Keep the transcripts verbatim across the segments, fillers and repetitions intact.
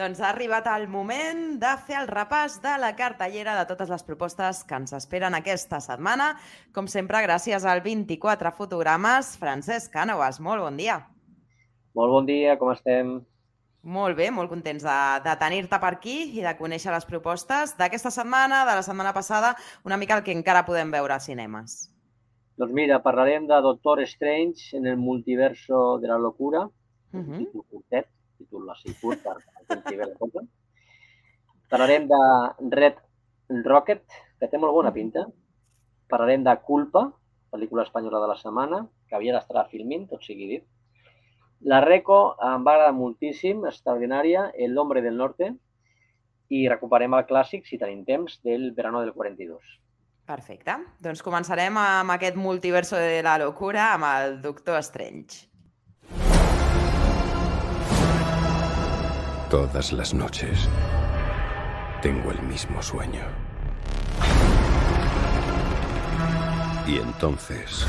Doncs ha arribat el moment de fer el repàs de la cartellera de totes les propostes que ens esperen aquesta setmana. Com sempre, gràcies al vint-i-quatre fotogrames. Francesc Cànovas, molt bon dia. Molt bon dia, com estem? Molt bé, molt contents de, de tenir-te per aquí i de conèixer les propostes d'aquesta setmana, de la setmana passada, una mica el que encara podem veure a cinemes. Doncs mira, parlarem de Doctor Strange en el multiverso de la locura, Uh un -huh. títol curtet, títol així curt per entendre la cosa. Parlarem de Red Rocket, que té molt bona pinta. Parlarem de Culpa, pel·lícula espanyola de la setmana, que havia d'estar a Filmin, tot sigui dit. La Reco em va agradar moltíssim, extraordinària, El hombre del norte, i recuperem el clàssic, si tenim temps, del verano del quaranta i dos. Perfecte. Doncs començarem amb aquest multiverso de la locura, amb el Doctor Strange. Todas las noches tengo el mismo sueño. Y entonces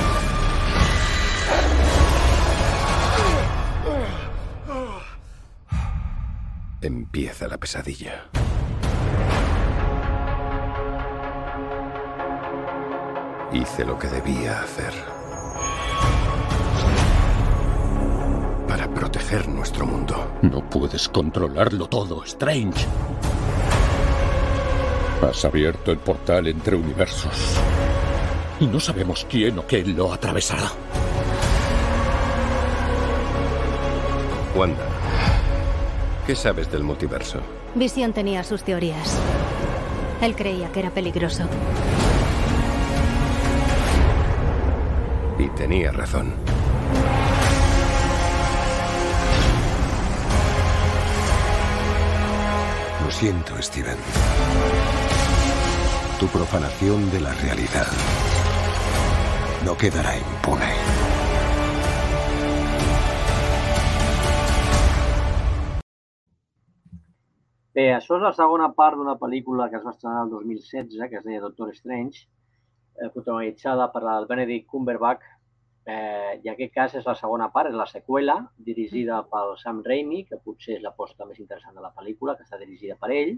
empieza la pesadilla. Hice lo que debía hacer para proteger nuestro mundo. No puedes controlarlo todo, Strange. Has abierto el portal entre universos y no sabemos quién o qué lo atravesará. Wanda, ¿qué sabes del multiverso? Visión tenía sus teorías. Él creía que era peligroso. Y tenía razón. Lo siento, Steven. Tu profanación de la realidad no quedará impune. Bé, això és la segona part d'una pel·lícula que es va estrenar el dos mil setze, que es deia Doctor Strange, eh, protagonitzada per el Benedict Cumberbatch, eh, i en aquest cas és la segona part, és la seqüela, dirigida pel Sam Raimi, que potser és l'aposta més interessant de la pel·lícula, que està dirigida per ell,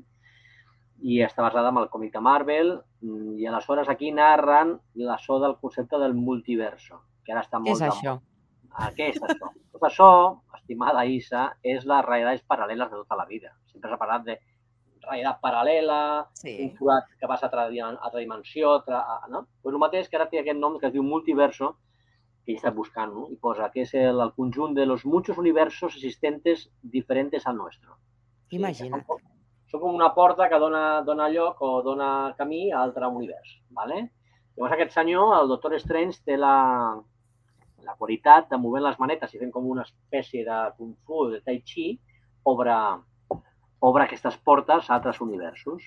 i està basada en el còmic de Marvel, i aleshores aquí narren l'açò del concepte del multiverso, que ara està molt... Què és això? Ah, què és això? Tot això, estimada Isa, és les realitats paral·leles de tota la vida. Sempre s'ha parlat de realitat paral·lela, Sí. un forat que vas a altra, a altra dimensió, altra, no? Pues el mateix que ara té aquest nom que es diu multiverso, que he estat buscant, no? I posa que és el, el conjunt de los muchos universos existentes diferentes al nuestro. Imagina't. Són, són com una porta que dona, dona lloc o dona camí a altre univers. ¿Vale? Llavors aquest senyor, el Doctor Strange, té la, la qualitat de movent les manetes i fent com una espècie de kung fu, de tai chi, obre, obre aquestes portes a altres universos.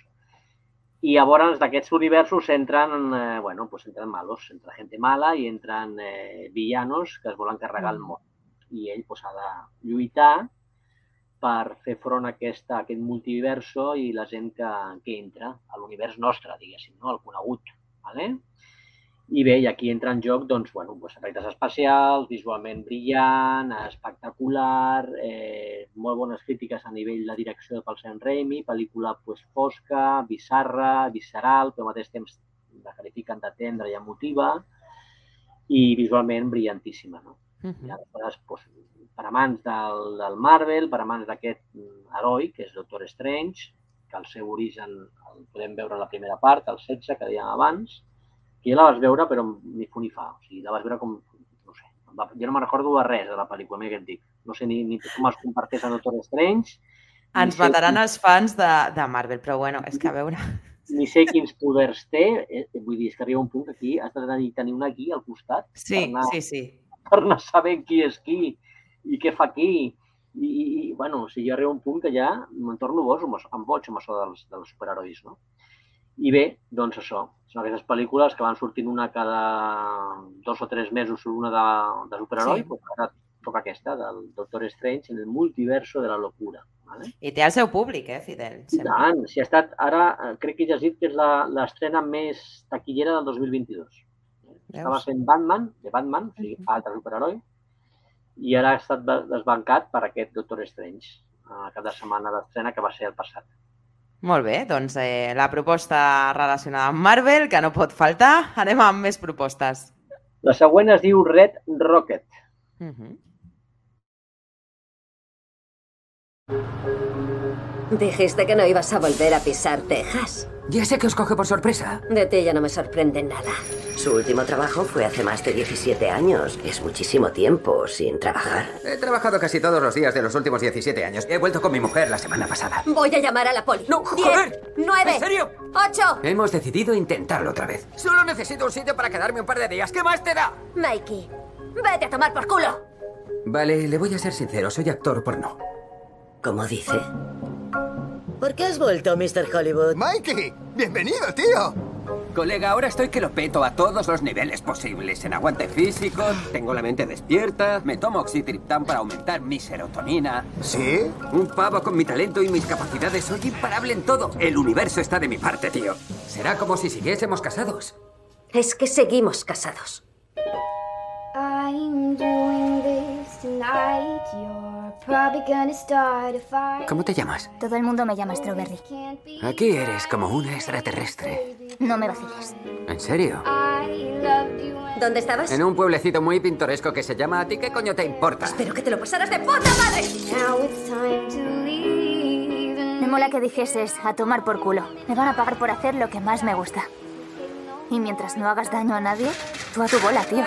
I llavors d'aquests universos entren, eh, bueno, pues entren malos, entra gente mala i entren eh, villanos que es volen carregar el món. I ell pues, ha de lluitar per fer front a aquesta, a aquest multiverso i la gent que, que entra a l'univers nostre, diguéssim, no? El conegut. ¿Vale? I bé, i aquí entra en joc, doncs, bueno, pues, efectes especials, visualment brillant, espectacular, eh, molt bones crítiques a nivell de direcció pel Sam Raimi, pel·lícula pues, fosca, bizarra, visceral, però al mateix temps la qualifiquen de tendra i emotiva, i visualment brillantíssima. No? Uh -huh. I aleshores, pues, per amants del, del Marvel, per amants d'aquest heroi, que és Doctor Strange, que el seu origen el podem veure en la primera part, el setze, que dèiem abans, que ja la vas veure, però ni fu ni fa. O sigui, la vas veure com... No sé, jo no me'n recordo de res de la pel·lícula, mira què et dic. No sé ni, ni com es comparteix a Doctor Strange. Ens sé mataran quins, els fans de, de Marvel, però bueno, és que a veure... Ni sé quins poders té. Eh, vull dir, és que arriba un punt que aquí has de tenir una aquí al costat. Sí, per anar, sí, sí. Per anar sabent qui és qui i què fa aquí. I, i, i bueno, o sigui, arriba un punt que ja me'n torno boig, em boig amb això dels, dels superherois, no? I bé, doncs això, són aquestes pel·lícules que van sortint una cada dos o tres mesos una de, de superheroi, sí. Però ara toca aquesta, del Doctor Strange en el multiverso de la locura. Vale? I té el seu públic, eh, Fidel? I tant, si ha estat, ara crec que he llegit que és l'estrena més taquillera del dos mil vint-i-dos. Estava fent Batman, de Batman, o sigui, altre superheroi, i ara ha estat desbancat per aquest Doctor Strange. a cap de setmana d'estrena, que va ser el passat. Molt bé, doncs eh, la proposta relacionada amb Marvel, que no pot faltar. Anem amb més propostes. La següent es diu Red Rocket. Uh-huh. Dijiste que no ibas a volver a pisar Texas. Ya sé que os coge por sorpresa. De ti ya no me sorprende nada. Su último trabajo fue hace más de diecisiete años. Es muchísimo tiempo sin trabajar. He trabajado casi todos los días de los últimos diecisiete años. He vuelto con mi mujer la semana pasada. Voy a llamar a la poli. ¡No, joder! Diez, nueve, ¿En serio? ocho. Hemos decidido intentarlo otra vez. Solo necesito un sitio para quedarme un par de días. ¿Qué más te da? Mikey, vete a tomar por culo. Vale, le voy a ser sincero. Soy actor porno. ¿Cómo dice? ¿Por qué has vuelto, mister Hollywood? ¡Mikey! ¡Bienvenido, tío! Colega, ahora estoy que lo peto a todos los niveles posibles. En aguante físico, tengo la mente despierta, me tomo oxitriptán para aumentar mi serotonina. ¿Sí? Un pavo con mi talento y mis capacidades. Soy imparable en todo. El universo está de mi parte, tío. Será como si siguiésemos casados. Es que seguimos casados. I'm doing this tonight. You're probably gonna start a fire. ¿Cómo te llamas? Todo el mundo me llama Strawberry. Aquí eres como una extraterrestre. No me vaciles. ¿En serio? I loved you when ¿Dónde estabas? En un pueblecito muy pintoresco que se llama ¿A ti qué coño te importa? Espero que te lo pasaras de puta madre. now it's time to leave. And Me mola que dijeses a tomar por culo. Me van a pagar por hacer lo que más me gusta. Y mientras no hagas daño a nadie, tú a tu bola, tío.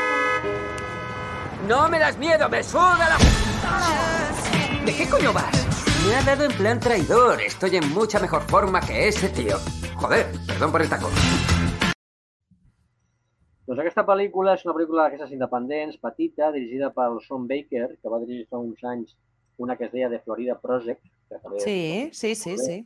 ¡No me das miedo! ¡Me suda la... ¿De qué coño vas? Me ha dado en plan traidor. Estoy en mucha mejor forma que ese tío. Joder, perdón por el taco. Doncs aquesta pel·lícula és una pel·lícula d'aquestes independents, petita, dirigida pel Sean Baker, que va dirigir fa uns anys una que es deia The Florida Project. Que també... Sí, sí, sí, sí.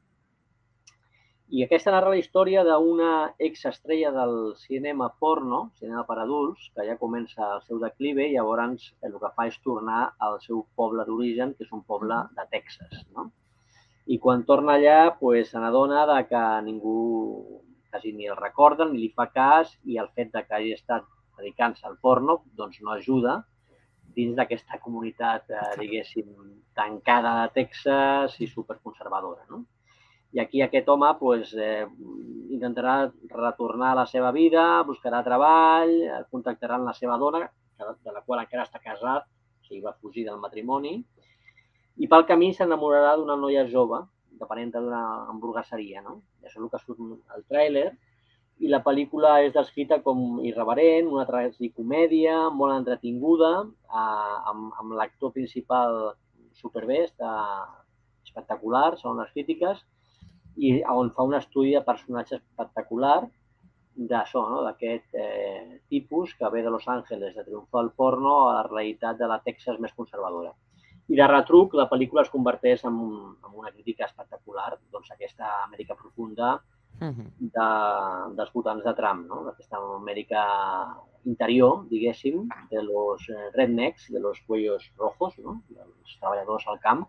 I aquesta narra la història d'una exestrella del cinema porno, cinema per adults, que ja comença el seu declive i llavors el que fa és tornar al seu poble d'origen, que és un poble de Texas, no? I quan torna allà, pues, se n'adona de que ningú quasi ni el recorda, ni li fa cas, i el fet de que hagi estat dedicant-se al porno doncs no ajuda dins d'aquesta comunitat, eh, diguéssim, tancada de Texas i superconservadora, no? I aquí aquest home pues, eh, intentarà retornar a la seva vida, buscarà treball, contactarà amb la seva dona, de la qual encara està casat, o sigui, va fugir del matrimoni, i pel camí s'enamorarà d'una noia jove, depenent d'una hamburgueseria, no? I això és el que surt al tràiler, i la pel·lícula és descrita com irreverent, una tragicomèdia, molt entretinguda, eh, amb, amb l'actor principal superbé, està espectacular, són les crítiques, i on fa un estudi de personatge espectacular d'això, no? D'aquest eh, tipus que ve de Los Angeles de triomfar el porno a la realitat de la Texas més conservadora. I de retruc, la pel·lícula es converteix en, un, en una crítica espectacular, doncs aquesta Amèrica profunda de, dels votants de Trump, no? D'aquesta Amèrica interior, diguéssim, de los rednecks, de los cuellos rojos, no? Dels treballadors al camp,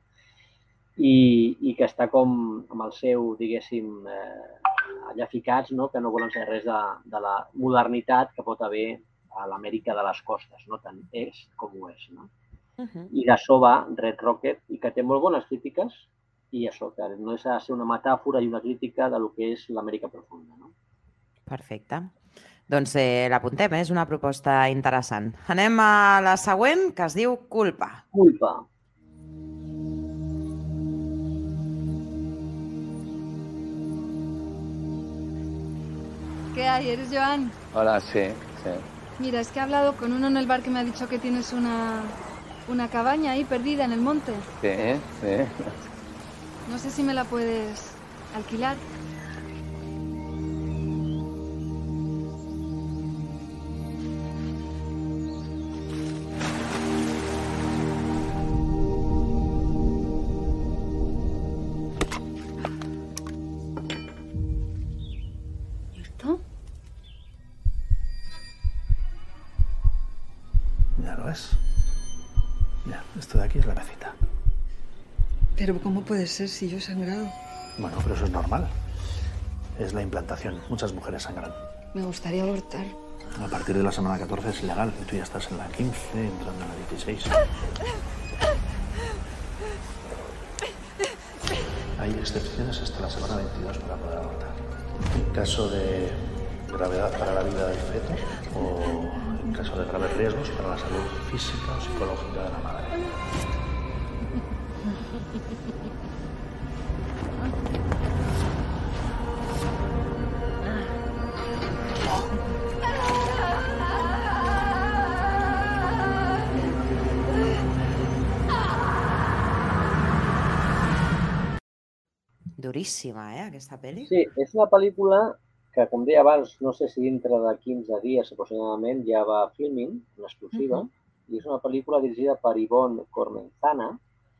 i, i que està com amb el seu, diguéssim, eh, allà ficats, no? Que no volen ser res de, de la modernitat que pot haver a l'Amèrica de les costes, no? Tant és com ho és, no? Uh-huh. I d'això va Red Rocket, i que té molt bones crítiques, i això, que no és de ser una metàfora i una crítica de lo que és l'Amèrica profunda, no? Perfecte. Doncs eh, l'apuntem, és una proposta interessant. Anem a la següent, que es diu Culpa. Culpa. ¿Qué hay? ¿Eres Joan? Hola, sí, sí. Mira, es que he hablado con uno en el bar que me ha dicho que tienes una, una cabaña ahí perdida en el monte. Sí, sí. No sé si me la puedes alquilar. Ya lo es. Ya, esto de aquí es la mesita. Pero ¿cómo puede ser si yo he sangrado? Bueno, pero eso es normal. Es la implantación. Muchas mujeres sangran. Me gustaría abortar. A partir de la semana catorce es ilegal. Y tú ya estás en la quince, entrando en la dieciséis. Hay excepciones hasta la semana veintidós para poder abortar. En caso de gravedad para la vida del feto o en caso de graves riesgos para la salud física o psicológica de la madre. Duríssima, eh, aquesta pel·li. Sí, és una pel·lícula que, com deia abans, no sé si dintre de quinze dies aproximadament ja va filming, una exclusiva, uh -huh. i és una pel·lícula dirigida per Ivonne Cormenzana,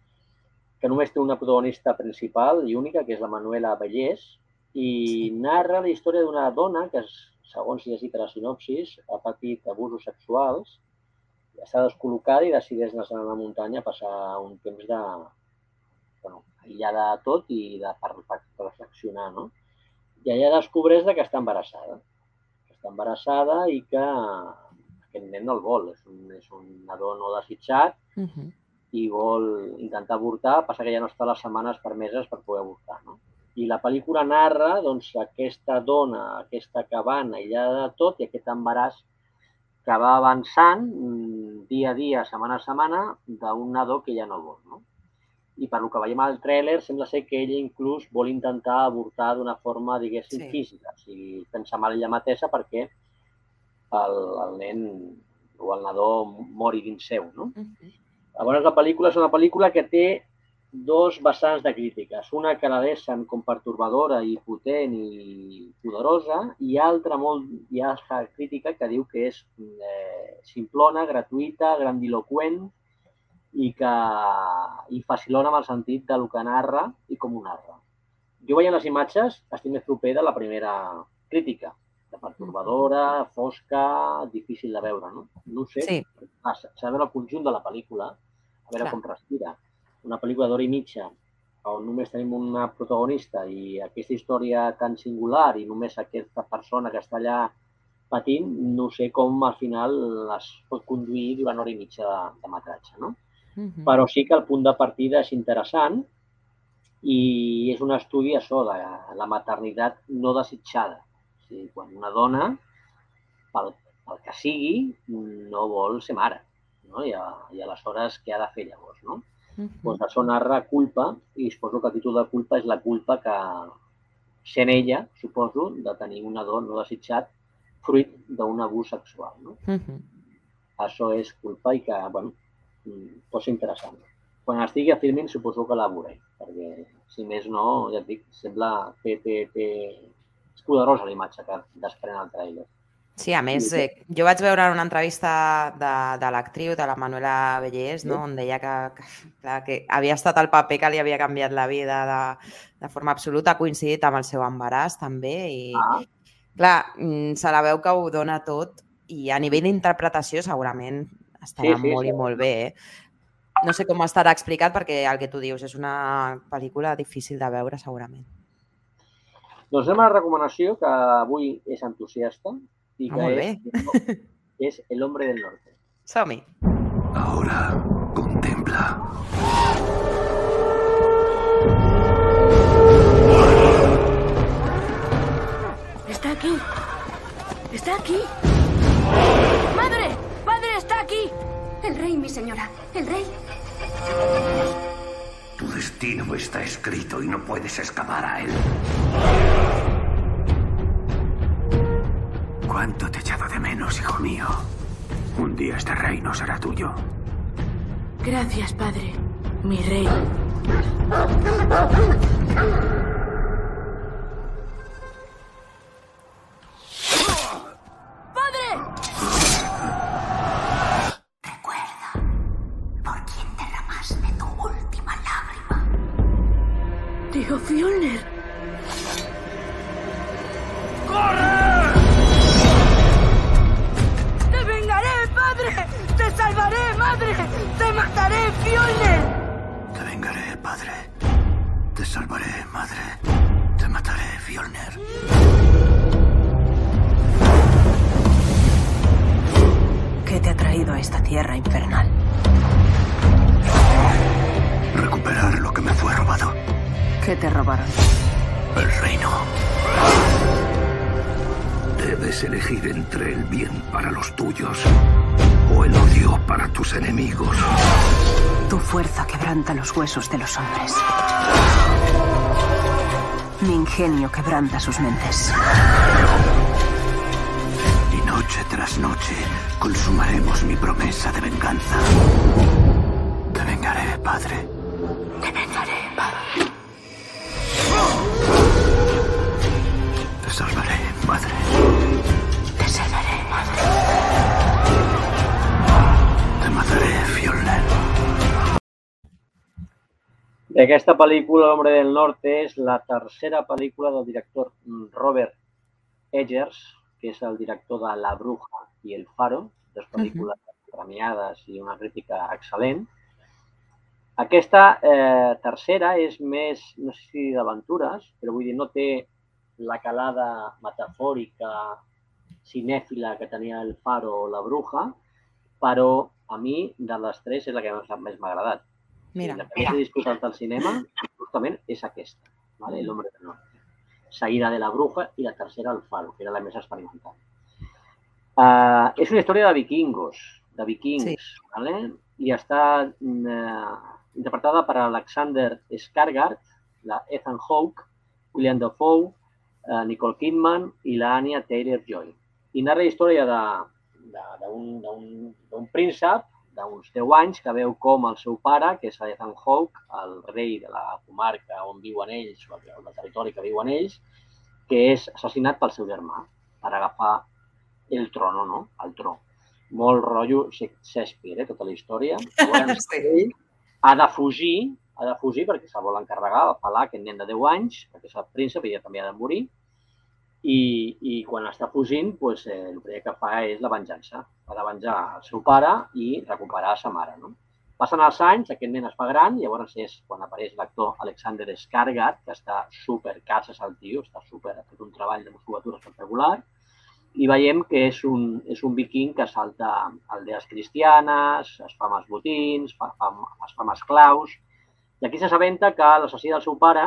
que només té una protagonista principal i única, que és la Manuela Vallès, i sí. narra la història d'una dona que, segons llegit a la sinopsis, ha patit abusos sexuals, està descol·locada i decideix anar a la muntanya a passar un temps de... bueno, aïllada de tot i de, per, per reflexionar, no? I allà descobreix que està embarassada. Que està embarassada i que aquest nen no el vol. És un, és un nadó no desitjat uh -huh. i vol intentar avortar, passa que ja no està les setmanes permeses per poder avortar, no? I la pel·lícula narra, doncs, aquesta dona, aquesta que va aïllada de tot i aquest embaràs que va avançant dia a dia, setmana a setmana, d'un nadó que ja no vol, no? I per lo que veiem al tràiler, sembla ser que ella inclús vol intentar avortar d'una forma, diguéssim, sí. física. O sigui, pensa mal ella mateixa perquè el, el nen o el nadó mori dins seu, no? Uh-huh. Llavors, la pel·lícula és una pel·lícula que té dos vessants de crítiques. Una que la deixen com pertorbadora i potent i poderosa i altra molt, hi ha crítica que diu que és eh, simplona, gratuïta, grandiloqüent, i que i facilona amb el sentit del que narra i com ho narra. Jo veient les imatges estic més proper de la primera crítica, de pertorbadora, fosca, difícil de veure, no? No ho sé, sí. S'ha de veure el conjunt de la pel·lícula, a veure Clar. com respira. Una pel·lícula d'hora i mitja, on només tenim una protagonista i aquesta història tan singular i només aquesta persona que està allà patint, no sé com al final es pot conduir durant hora i mitja de, de metratge, no? Uh-huh. Però sí que el punt de partida és interessant i és un estudi això de la maternitat no desitjada. O sigui, quan una dona, pel, pel que sigui, no vol ser mare, no? I, i aleshores què ha de fer llavors, no? Uh-huh. Doncs això narra culpa i suposo que el títol de culpa és la culpa que sent ella, suposo, de tenir un nadó no desitjat fruit d'un abús sexual, no? Uh-huh. Això és culpa i que, bueno, pot ser interessant. Quan estigui a filming suposo que la veuré, perquè si més no, ja et dic, sembla que té, té... és poderosa la imatge que desprèn el tràiler. Sí, a més, eh, jo vaig veure una entrevista de, de l'actriu, de la Manuela Vallès, no? On deia que, que, que havia estat el paper que li havia canviat la vida de, de forma absoluta, ha coincidit amb el seu embaràs també i, ah. clar, se la veu que ho dona tot i a nivell d'interpretació segurament estarà sí, sí, molt sí. i molt bé. Eh? No sé com estarà explicat perquè el que tu dius és una pel·lícula difícil de veure segurament. Doncs anem a la recomanació que avui és entusiasta i que ah, és, és El hombre del norte. Som-hi. Ahora contempla. Está aquí. Está aquí. ¡Madre! ¡Padre, está aquí! El rey, mi señora. El rey. Tu destino está escrito y no puedes escapar a él. ¿Cuánto te he echado de menos, hijo mío? Un día este reino será tuyo. Gracias, padre. Mi rey. Tío Fjolnir. ¡Corre! ¡Te vengaré, padre! ¡Te salvaré, madre! ¡Te mataré, Fjolnir! Te vengaré, padre. Te salvaré, madre. Te mataré, Fjolnir. ¿Qué te ha traído a esta tierra infernal? Recuperar lo que me fue robado. ¿Qué te robaron? El reino. Debes elegir entre el bien para los tuyos o el odio para tus enemigos. Tu fuerza quebranta los huesos de los hombres. Mi ingenio quebranta sus mentes. Y noche tras noche consumaremos mi promesa de venganza. Te vengaré, padre. Te vengaré, padre. Te salvaré, madre. Te salvaré, madre. Te mataré, Fjolnir. Aquesta pel·lícula, L'Hombre del Norte, és la tercera pel·lícula del director Robert Eggers, que és el director de La Bruja i El Faro, dues pel·lícules premiades i una crítica excel·lent. Aquesta eh, tercera és més, no sé si d'aventures, però vull dir, no té la calada metafòrica, cinèfila que tenia El Faro o La Bruja, però a mi, de les tres, és la que més m'ha agradat. Mira, la que més he disfrutat al cinema, justament, és aquesta, ¿vale? L'Hombre del Norte. Seguida de La Bruja i la tercera, El Faro, que era la més experimental. Uh, és una història de vikingos, de vikings, sí. ¿Vale? I està uh, interpretada per Alexander Skarsgård, la Ethan Hawke, William Dafoe, uh, Nicole Kidman i la Anya Taylor-Joy. I narra la història d'un príncep d'uns deu anys que veu com el seu pare, que és Ethan Hawke, el rei de la comarca on viuen ells, o del territori que viuen ells, que és assassinat pel seu germà per agafar el trono, no? El tro. Molt rotllo Shakespeare, eh, tota la història. Llavors, ell ha de fugir, ha de fugir perquè se'l vol encarregar, apelar aquest nen de deu anys, perquè és el príncep i ella també ha de morir. I, i quan està fugint, doncs, eh, el primer que fa és la venjança. Ha de venjar el seu pare i recuperar sa mare. No? Passen els anys, aquest nen es fa gran, llavors és quan apareix l'actor Alexander Skarsgård, que està supercases al tio, està super, ha fet un treball de musculatura espectacular, i veiem que és un, és un viking que salta aldees cristianes, es fa amb els botins, fa, fa, es fa amb esclaus, i aquí s'assabenta que l'assassí del seu pare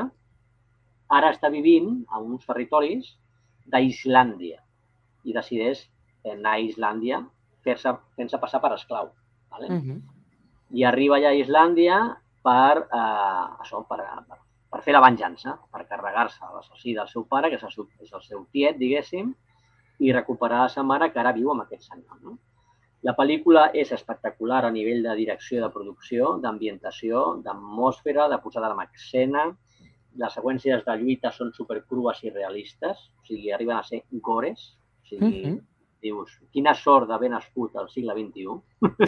ara està vivint a uns territoris d'Islàndia i decideix anar a Islàndia fent-se fent-se passar per esclau. ¿Vale? Uh-huh. I arriba allà a Islàndia per, eh, això, per, per, per fer la venjança, per carregar-se l'assassí del seu pare, que és el seu, és el seu tiet, diguéssim, i recuperar la sa mare, que ara viu amb aquest senyor. No? La pel·lícula és espectacular a nivell de direcció, de producció, d'ambientació, d'atmosfera, de posada en escena. Les seqüències de lluita són supercrues i realistes, o sigui, arriben a ser gores. O sigui, uh-huh. Dius, quina sort d'haver nascut al segle vint-i-u.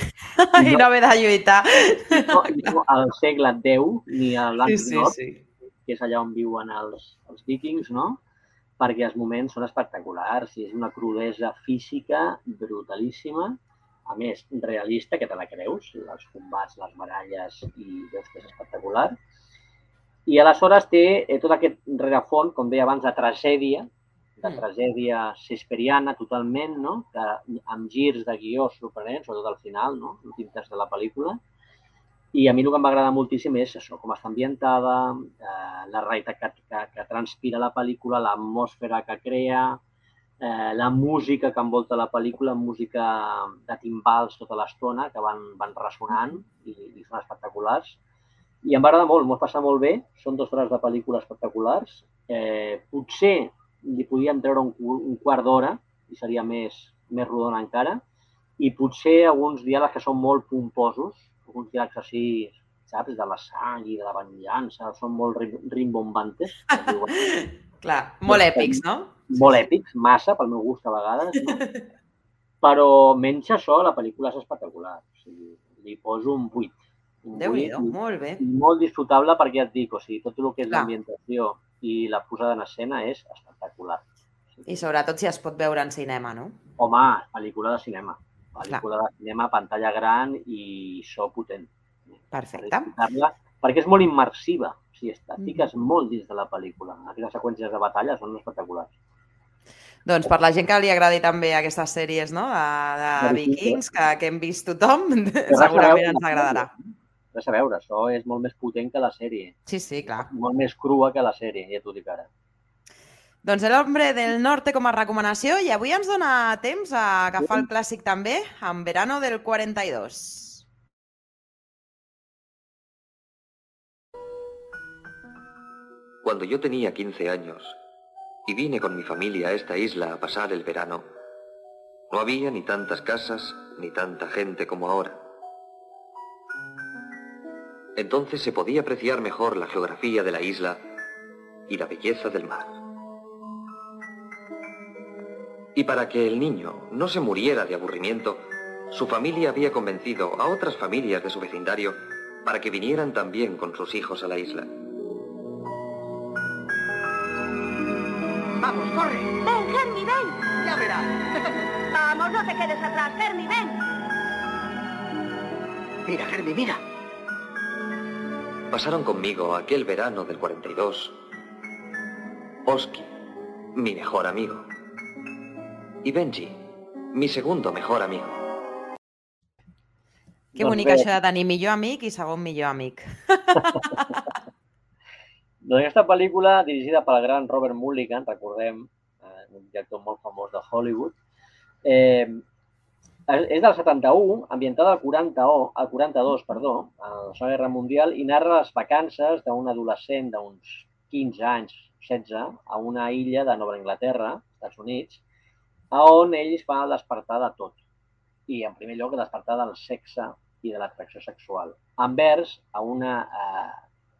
I no haver de lluitar. No, no al segle deu, ni a l'Antic sí, sí, Nord, sí. que és allà on viuen els, els vikings, no? Perquè els moments són espectaculars i és una crudesa física brutalíssima, a més, realista, que te la creus, els combats, les baralles, i veus que és espectacular. I aleshores té tot aquest rerefons, com deia abans, de tragèdia, de tragèdia shakespeariana totalment, no? Que, amb girs de guió sorprenents, sobretot al final, no? L'últim terç de la pel·lícula. I a mi el que em va agradar moltíssim és això, com està ambientada, eh, la realitat que, que, que transpira la pel·lícula, l'atmosfera que crea, eh, la música que envolta la pel·lícula, música de timbals tota l'estona, que van, van ressonant i, i són espectaculars. I em va agradar molt, m'ho he passat molt bé, són dues hores de pel·lícula espectaculars. Eh, potser li podíem treure un, un quart d'hora i seria més, més rodona encara, i potser alguns diàlegs que són molt pomposos, alguns diàlegs així, saps, de la sang i de la venjança, són molt rimbombantes. Clar, molt èpics, no? Molt èpics, massa, pel meu gust a vegades, no? Però menys això, la pel·lícula és espectacular. O sigui, li poso un vuit. Déu-n'hi-do, molt bé. Molt disfrutable perquè ja et dic, o sigui, tot el que és l'ambientació i la posada en escena és espectacular. I sobretot si es pot veure en cinema, no? Home, pel·lícula de cinema. Pel·lícula de cinema, pantalla gran i so potent. Perfecte. Perquè és molt immersiva. O sigui, et fiques molt dins de la pel·lícula. Aquestes seqüències de batalla són espectaculars. Doncs per la gent que li agradi també aquestes sèries, no? de, de vikings que, que hem vist tothom, segurament ens agradarà. res a veure, això és molt més potent que la sèrie. Sí, sí, clar. Molt més crua que la sèrie, ja t'ho dic ara. Doncs El hombre del norte com a recomanació i avui ens dona temps a agafar el clàssic també, amb Verano del cuarenta y dos. Cuando yo tenía quince años y vine con mi familia a esta isla a pasar el verano, no había ni tantas casas ni tanta gente como ahora. Entonces se podía apreciar mejor la geografía de la isla y la belleza del mar. Y para que el niño no se muriera de aburrimiento, su familia había convencido a otras familias de su vecindario para que vinieran también con sus hijos a la isla. Vamos, corre. Ven, Hermie, ven. Ya verás. Vamos, no te quedes atrás, Hermie, ven. Mira, Hermie, mira. Pasaron conmigo aquel verano del cuarenta y dos Oski, mi mejor amigo, y Benji, mi segundo mejor amigo. Que bonic això de tenir millor amic i segon millor amic. Doncs aquesta pel·lícula, dirigida pel gran Robert Mulligan, recordem, eh, un director molt famós de Hollywood, eh, és del setanta-u, ambientada al quaranta, al quaranta-dos, perdó, a la Segona Guerra Mundial, i narra les vacances d'un adolescent d'uns quinze anys, setze, a una illa de Nova Anglaterra, Estats Units, on ell es va despertar de tot. I, en primer lloc, despertar del sexe i de l'atracció sexual, envers a una eh,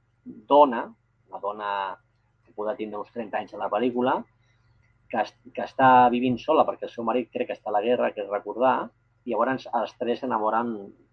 dona, una dona que podrà tindre uns trenta anys a la pel·lícula, que, que està vivint sola perquè el seu marit crec que està a la guerra, que és recordar, i llavors els tres s'enamoren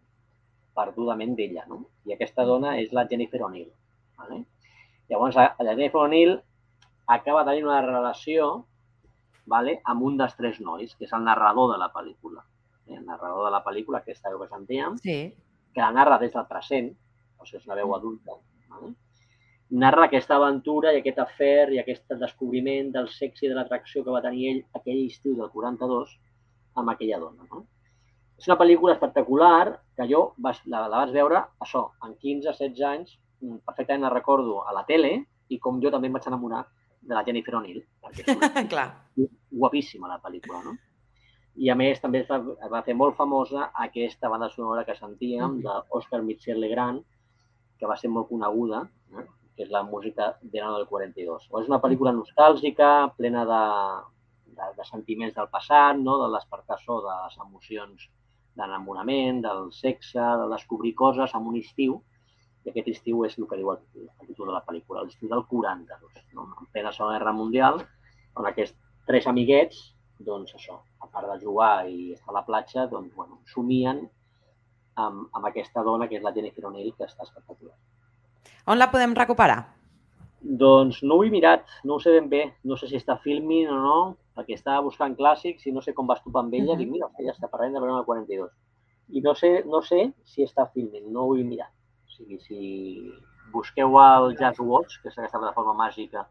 perdudament d'ella, no? I aquesta dona és la Jennifer O'Neill. Vale? Llavors, la Jennifer O'Neill acaba tenint una relació, vale, amb un dels tres nois, que és el narrador de la pel·lícula. El narrador de la pel·lícula, aquesta veu que sentíem, sí. Que la narra des del present, o sigui, és una veu adulta, vale? Narra aquesta aventura i aquest afer i aquest descobriment del sexe i de l'atracció que va tenir ell aquell estiu del quaranta-dos amb aquella dona. No? És una pel·lícula espectacular que jo vas, la, la vaig veure, això, en quinze setze anys, perfectament la recordo a la tele i com jo també em vaig enamorar de la Jennifer O'Neill, perquè és Clar. guapíssima la pel·lícula, no? I a més també es va, es va fer molt famosa aquesta banda sonora que sentíem d'Oscar Michel Legrand, que va ser molt coneguda, eh? Que és la música de l'any del quaranta i dos. És una pel·lícula nostàlgica, plena de, de, de sentiments del passat, no? De despertar so de les emocions d'enamorament, del sexe, de descobrir coses en un estiu, i aquest estiu és el que diu el, el títol de la pel·lícula, l'estiu del quaranta-dos, no? En plena Segona Guerra Mundial, on aquests tres amiguets, doncs això, a part de jugar i estar a la platja, doncs, bueno, somien amb, amb aquesta dona que és la Jennifer O'Neill, que està espectacular. On la podem recuperar? Doncs no ho he mirat, no ho sé ben bé. No sé si està filming o no, perquè estava buscant clàssics i no sé com vas topar amb ella. Uh -huh. Dic, mira, ja està parlant de Verano del quaranta i dos. I no sé, no sé si està filming, no ho he mirat. O sigui, si busqueu el Just Watch, que és aquesta plataforma màgica.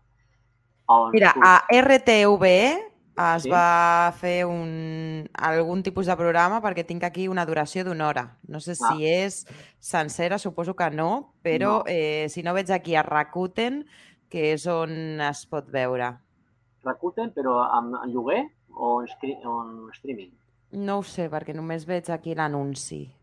On Mira, a R T V E es sí? va fer un, algun tipus de programa perquè tinc aquí una duració d'una hora. No sé si ah. és sencera, suposo que no, però no. Eh, si no veig aquí a Rakuten, que és on es pot veure. Rakuten, però en, en lloguer o en, o en streaming? No ho sé, perquè només veig aquí l'anunci.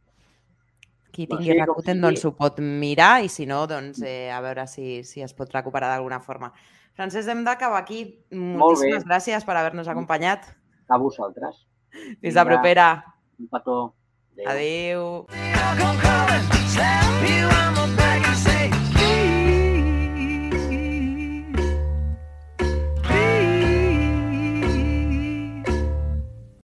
Qui tingui sí, Rakuten, doncs ho pot mirar i si no, doncs eh, a veure si, si es pot recuperar d'alguna forma. Francesc, hem d'acabar aquí. Moltíssimes gràcies per haver-nos acompanyat. A vosaltres. Fins la propera. Un petó. Adéu. Adéu.